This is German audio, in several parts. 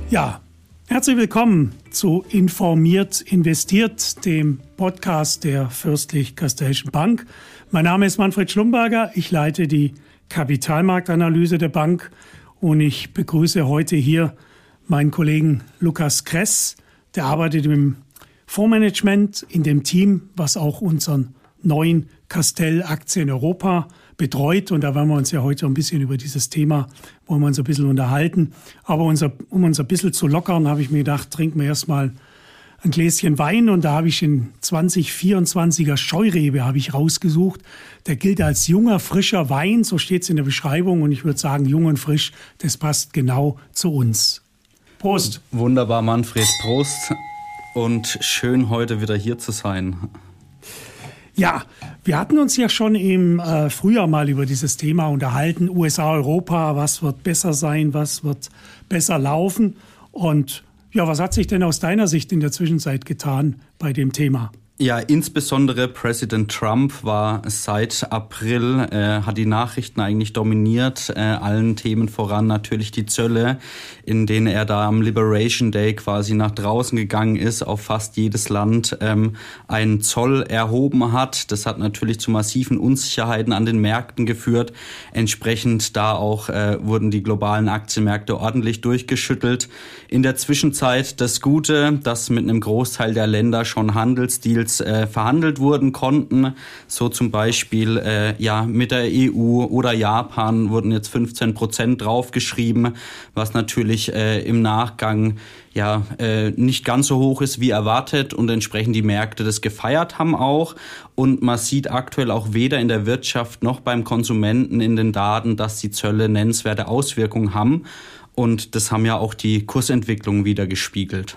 Ja, herzlich willkommen zu Informiert investiert, dem Podcast der Fürstlich-Kastellschen Bank. Mein Name ist Manfred Schlumberger, ich leite die Kapitalmarktanalyse der Bank und ich begrüße heute hier meinen Kollegen Lukas Kress, der arbeitet im Fondsmanagement in dem Team, was auch unseren neuen Castell-Aktien Europa betreut. Und da werden wir uns ja heute ein bisschen über dieses Thema, wollen wir uns ein bisschen unterhalten. Aber um uns ein bisschen zu lockern, habe ich mir gedacht, trinken wir erstmal ein Gläschen Wein. Und da habe ich den 2024er Scheurebe habe ich rausgesucht. Der gilt als junger, frischer Wein, so steht es in der Beschreibung. Und ich würde sagen, jung und frisch, das passt genau zu uns. Prost. Wunderbar, Manfred. Prost. Und schön, heute wieder hier zu sein. Ja, wir hatten uns ja schon im Frühjahr mal über dieses Thema unterhalten. USA, Europa, was wird besser sein, was wird besser laufen? Und ja, was hat sich denn aus deiner Sicht in der Zwischenzeit getan bei dem Thema? Ja, insbesondere Präsident Trump war seit April, hat die Nachrichten eigentlich dominiert, allen Themen voran natürlich die Zölle, in denen er da am Liberation Day quasi nach draußen gegangen ist, auf fast jedes Land einen Zoll erhoben hat. Das hat natürlich zu massiven Unsicherheiten an den Märkten geführt. Entsprechend da auch wurden die globalen Aktienmärkte ordentlich durchgeschüttelt. In der Zwischenzeit das Gute, dass mit einem Großteil der Länder schon Handelsdeals verhandelt wurden konnten. So zum Beispiel mit der EU oder Japan wurden jetzt 15% draufgeschrieben, was natürlich im Nachgang nicht ganz so hoch ist wie erwartet und entsprechend die Märkte das gefeiert haben auch. Und man sieht aktuell auch weder in der Wirtschaft noch beim Konsumenten in den Daten, dass die Zölle nennenswerte Auswirkungen haben. Und das haben ja auch die Kursentwicklungen wieder gespiegelt.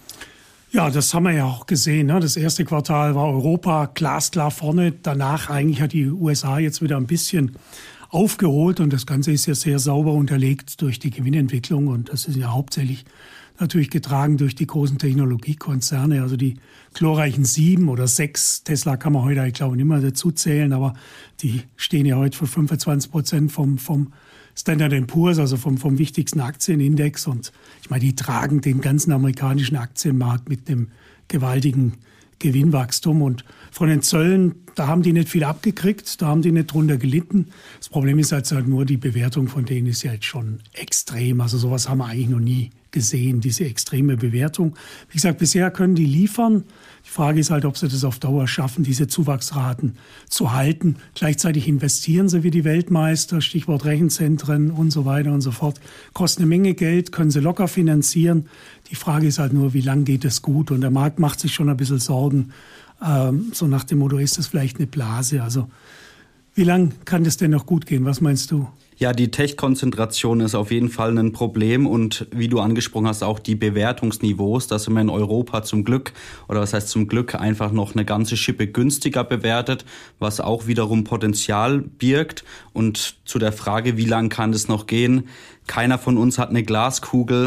Ja, das haben wir ja auch gesehen. Ne? Das erste Quartal war Europa glasklar vorne. Danach eigentlich hat die USA jetzt wieder ein bisschen aufgeholt. Und das Ganze ist ja sehr sauber unterlegt durch die Gewinnentwicklung. Und das ist ja hauptsächlich natürlich getragen durch die großen Technologiekonzerne. Also die glorreichen 7 oder 6. Tesla kann man heute, ich glaube, nicht mehr dazu zählen. Aber die stehen ja heute für 25% vom Standard & Poor's, also vom wichtigsten Aktienindex. Und ich meine, die tragen den ganzen amerikanischen Aktienmarkt mit dem gewaltigen Gewinnwachstum. Und von den Zöllen, da haben die nicht viel abgekriegt, da haben die nicht drunter gelitten. Das Problem ist halt nur, die Bewertung von denen ist ja jetzt schon extrem. Also sowas haben wir eigentlich noch nie gesehen, diese extreme Bewertung. Wie gesagt, bisher können die liefern. Die Frage ist halt, ob sie das auf Dauer schaffen, diese Zuwachsraten zu halten. Gleichzeitig investieren sie wie die Weltmeister, Stichwort Rechenzentren und so weiter und so fort. Kosten eine Menge Geld, können sie locker finanzieren. Die Frage ist halt nur, wie lange geht es gut? Und der Markt macht sich schon ein bisschen Sorgen, so nach dem Motto, ist das vielleicht eine Blase? Also wie lange kann das denn noch gut gehen? Was meinst du? Ja, die Tech-Konzentration ist auf jeden Fall ein Problem und wie du angesprochen hast, auch die Bewertungsniveaus, da sind wir in Europa zum Glück, oder was heißt zum Glück, einfach noch eine ganze Schippe günstiger bewertet, was auch wiederum Potenzial birgt. Und zu der Frage, wie lang kann das noch gehen? Keiner von uns hat eine Glaskugel.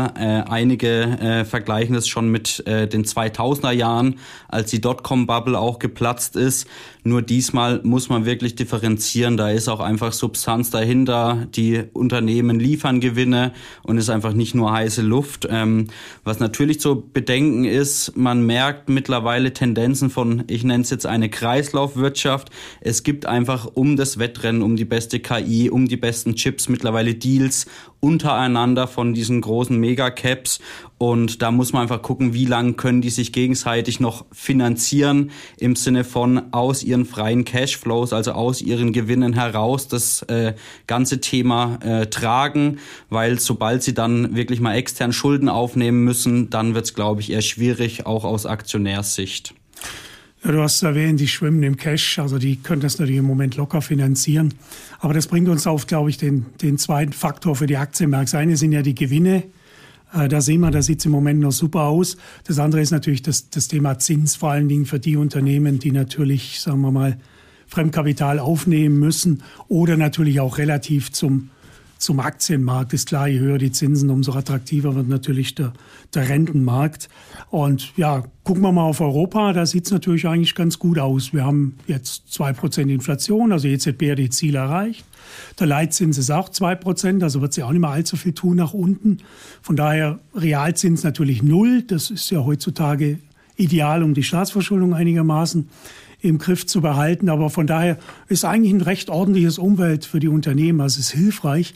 Einige vergleichen das schon mit den 2000er Jahren, als die Dotcom-Bubble auch geplatzt ist. Nur diesmal muss man wirklich differenzieren. Da ist auch einfach Substanz dahinter. Die Unternehmen liefern Gewinne und ist einfach nicht nur heiße Luft. Was natürlich zu bedenken ist, man merkt mittlerweile Tendenzen von, ich nenne es jetzt eine Kreislaufwirtschaft. Es gibt einfach um das Wettrennen, um die beste KI, um die besten Chips mittlerweile Deals untereinander von diesen großen Megacaps. Und da muss man einfach gucken, wie lange können die sich gegenseitig noch finanzieren im Sinne von aus ihren freien Cashflows, also aus ihren Gewinnen heraus das ganze Thema tragen, weil sobald sie dann wirklich mal extern Schulden aufnehmen müssen, dann wird es, glaube ich, eher schwierig, auch aus Aktionärssicht. Ja, du hast erwähnt, die schwimmen im Cash, also die können das natürlich im Moment locker finanzieren. Aber das bringt uns auf, glaube ich, den zweiten Faktor für die Aktienmärkte. Das eine sind ja die Gewinne. Da sehen wir, da sieht es im Moment noch super aus. Das andere ist natürlich das Thema Zins, vor allen Dingen für die Unternehmen, die natürlich, sagen wir mal, Fremdkapital aufnehmen müssen oder natürlich auch relativ zum zum Aktienmarkt. Ist klar, je höher die Zinsen, umso attraktiver wird natürlich der Rentenmarkt. Und ja, gucken wir mal auf Europa, da sieht es natürlich eigentlich ganz gut aus. Wir haben jetzt 2% Inflation, also EZB hat die Ziele erreicht. Der Leitzins ist auch 2%, also wird sie auch nicht mehr allzu viel tun nach unten. Von daher Realzins natürlich 0. Das ist ja heutzutage ideal, um die Staatsverschuldung einigermaßen im Griff zu behalten. Aber von daher ist eigentlich ein recht ordentliches Umfeld für die Unternehmen. Also es ist hilfreich.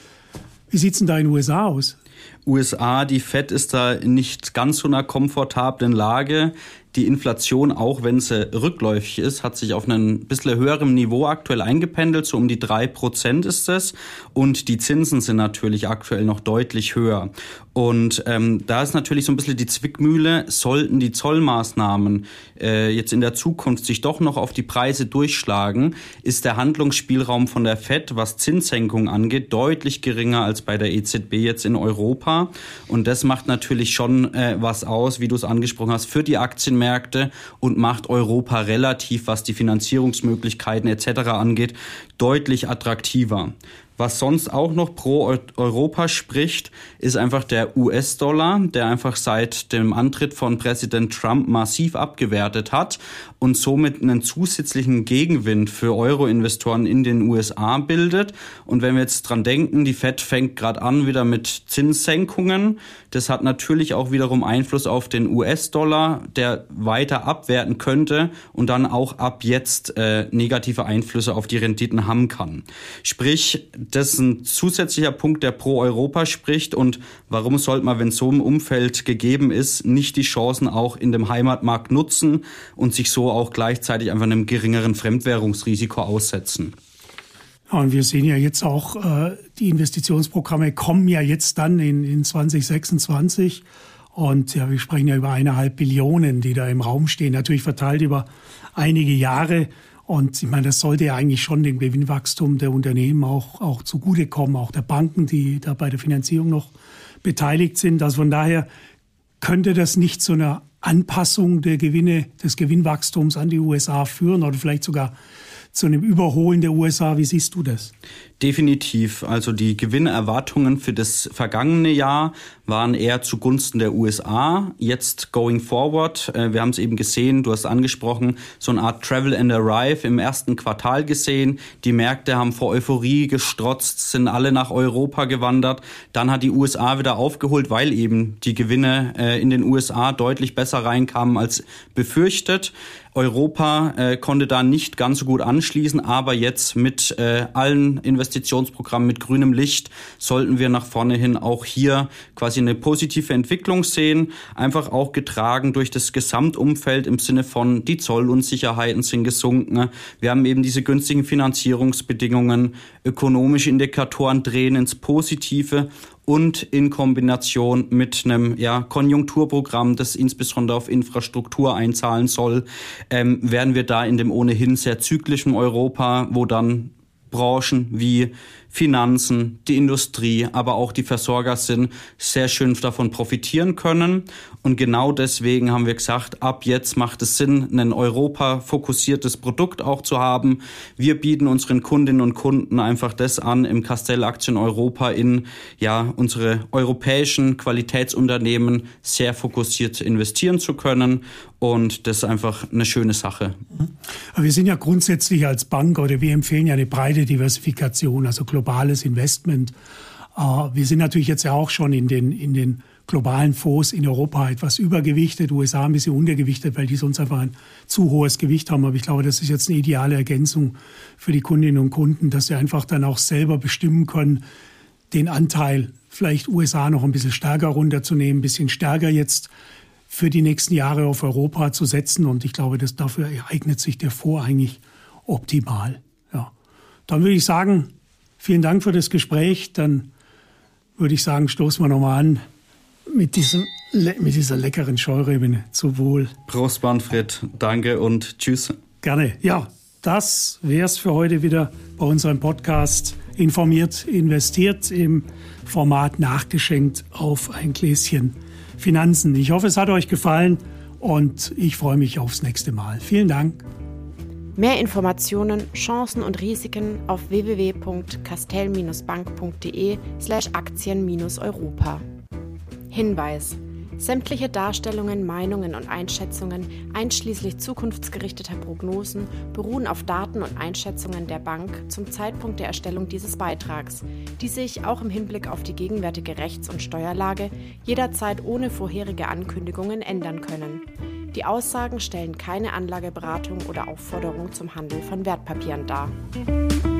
Wie sieht es denn da in den USA aus? USA, die Fed ist da nicht ganz so einer komfortablen Lage. Die Inflation, auch wenn sie rückläufig ist, hat sich auf einem bisschen höherem Niveau aktuell eingependelt. So um die 3% ist es. Und die Zinsen sind natürlich aktuell noch deutlich höher. Und da ist natürlich so ein bisschen die Zwickmühle, sollten die Zollmaßnahmen jetzt in der Zukunft sich doch noch auf die Preise durchschlagen, ist der Handlungsspielraum von der Fed, was Zinssenkung angeht, deutlich geringer als bei der EZB jetzt in Europa. Und das macht natürlich schon was aus, wie du es angesprochen hast, für die Aktienmärkte und macht Europa relativ, was die Finanzierungsmöglichkeiten etc. angeht, deutlich attraktiver. Was sonst auch noch pro Europa spricht, ist einfach der US-Dollar, der einfach seit dem Antritt von Präsident Trump massiv abgewertet hat und somit einen zusätzlichen Gegenwind für Euro-Investoren in den USA bildet. Und wenn wir jetzt dran denken, die Fed fängt gerade an wieder mit Zinssenkungen. Das hat natürlich auch wiederum Einfluss auf den US-Dollar, der weiter abwerten könnte und dann auch ab jetzt negative Einflüsse auf die Renditen haben kann. Sprich, das ist ein zusätzlicher Punkt, der pro Europa spricht. Und warum sollte man, wenn so ein Umfeld gegeben ist, nicht die Chancen auch in dem Heimatmarkt nutzen und sich so auch gleichzeitig einfach einem geringeren Fremdwährungsrisiko aussetzen? Ja, und wir sehen ja jetzt auch, die Investitionsprogramme kommen ja jetzt dann in 2026. Und ja, wir sprechen ja über 1,5 Billionen, die da im Raum stehen, natürlich verteilt über einige Jahre. Und ich meine, das sollte ja eigentlich schon dem Gewinnwachstum der Unternehmen auch zugutekommen, auch der Banken, die da bei der Finanzierung noch beteiligt sind. Also von daher könnte das nicht zu einer Anpassung der Gewinne, des Gewinnwachstums an die USA führen oder vielleicht sogar zu einem Überholen der USA. Wie siehst du das? Definitiv. Also die Gewinnerwartungen für das vergangene Jahr waren eher zugunsten der USA. Jetzt going forward, wir haben es eben gesehen, du hast angesprochen, so eine Art Travel and Arrive im ersten Quartal gesehen. Die Märkte haben vor Euphorie gestrotzt, sind alle nach Europa gewandert. Dann hat die USA wieder aufgeholt, weil eben die Gewinne in den USA deutlich besser reinkamen als befürchtet. Europa konnte da nicht ganz so gut anschließen, aber jetzt mit allen Investitionsprogrammen mit grünem Licht sollten wir nach vorne hin auch hier quasi eine positive Entwicklung sehen, einfach auch getragen durch das Gesamtumfeld im Sinne von die Zollunsicherheiten sind gesunken. Wir haben eben diese günstigen Finanzierungsbedingungen, ökonomische Indikatoren drehen ins Positive. Und in Kombination mit einem Konjunkturprogramm, das insbesondere auf Infrastruktur einzahlen soll, werden wir da in dem ohnehin sehr zyklischen Europa, wo dann Branchen wie Finanzen, die Industrie, aber auch die Versorger sind, sehr schön davon profitieren können. Und genau deswegen haben wir gesagt, ab jetzt macht es Sinn, ein Europa-fokussiertes Produkt auch zu haben. Wir bieten unseren Kundinnen und Kunden einfach das an, im Castell Aktien Europa in unsere europäischen Qualitätsunternehmen sehr fokussiert investieren zu können. Und das ist einfach eine schöne Sache. Wir sind ja grundsätzlich als Bank oder wir empfehlen ja eine breite Diversifikation, also globales Investment. Wir sind natürlich jetzt ja auch schon in den globalen Fonds in Europa etwas übergewichtet, USA ein bisschen untergewichtet, weil die sonst einfach ein zu hohes Gewicht haben. Aber ich glaube, das ist jetzt eine ideale Ergänzung für die Kundinnen und Kunden, dass sie einfach dann auch selber bestimmen können, den Anteil vielleicht USA noch ein bisschen stärker runterzunehmen, ein bisschen stärker jetzt für die nächsten Jahre auf Europa zu setzen. Und ich glaube, dafür eignet sich der Fonds eigentlich optimal. Ja. Dann würde ich sagen, vielen Dank für das Gespräch. Dann würde ich sagen, stoßen wir nochmal an mit dieser leckeren Scheurebe. Zu Wohl. Prost, Manfred. Danke und tschüss. Gerne. Ja, das wäre es für heute wieder bei unserem Podcast Informiert, investiert im Format Nachgeschenkt auf ein Gläschen Finanzen. Ich hoffe, es hat euch gefallen und ich freue mich aufs nächste Mal. Vielen Dank. Mehr Informationen, Chancen und Risiken auf www.castell-bank.de/Aktien-Europa. Hinweis: Sämtliche Darstellungen, Meinungen und Einschätzungen, einschließlich zukunftsgerichteter Prognosen, beruhen auf Daten und Einschätzungen der Bank zum Zeitpunkt der Erstellung dieses Beitrags, die sich auch im Hinblick auf die gegenwärtige Rechts- und Steuerlage jederzeit ohne vorherige Ankündigungen ändern können. Die Aussagen stellen keine Anlageberatung oder Aufforderung zum Handel von Wertpapieren dar.